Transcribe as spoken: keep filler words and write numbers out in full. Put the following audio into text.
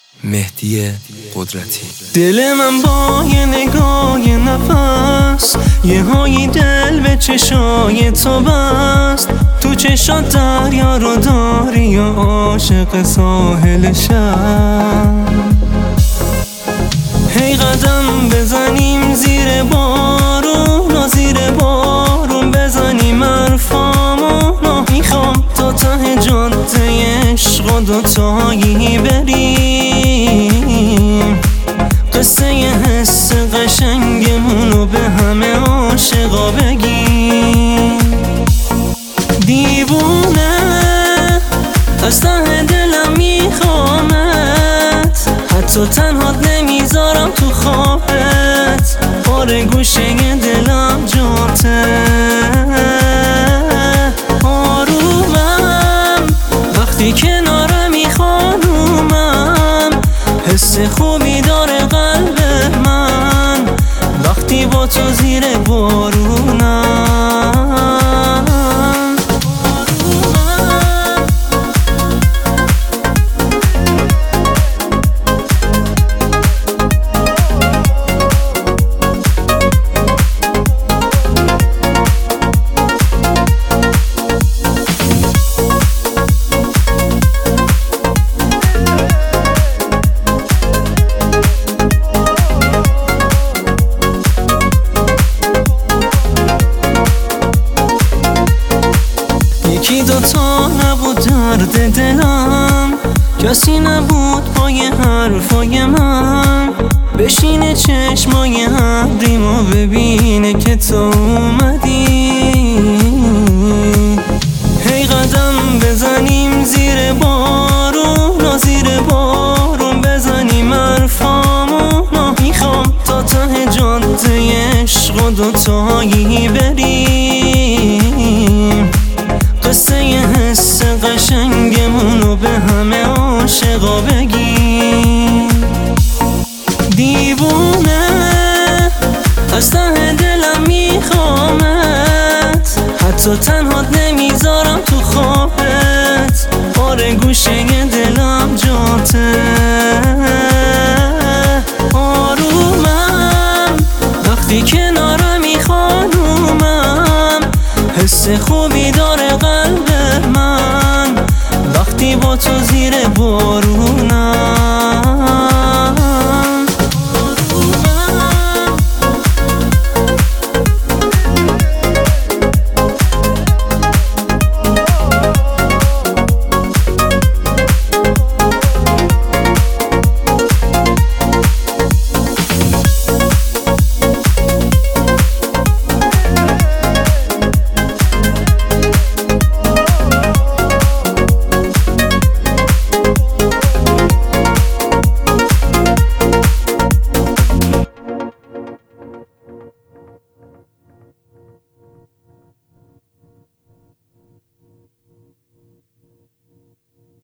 مهدی قدرتی. دل من با یه نگاه یه نفس یه های دل به چشای تو بست. تو چشات دریا رو داری یا عاشق ساحل شب. هی قدم بزنیم زیر بارون و زیر بارون بزنیم حرفامونو. میخوام تا ته جاده عشق و دوتایی بریم، قصه ی حس قشنگمونو به همه عاشقا بگیم. دیوونه از ته دلم میخوامت، حتی تنهات نمیذارم تو خوابت. آره گوشه دلم جاته آرومم وقتی کنارمی خانومم. حس خوبی داره قلب من وقتی با تو زیر بارونم. یکی دوتا نبود درد دلم، کسی نبود پای حرفای من. بشینه چشمای ابریمو ببینه که تو اومدی. هی قدم بزنیم زیر بارون و زیر بارون بزنیم حرفامونو. میخوام تا ته جاده عشق و دوتایی بریم، قصه ی حس قشنگمونو به همه عاشقا بگیم. دیوونه از ته دلم میخوامت، حتی تنهات نمیذارم تو خوابت. آره گوشه دلم جاته آرومم وقتی کنارمی خانومم. حس خوب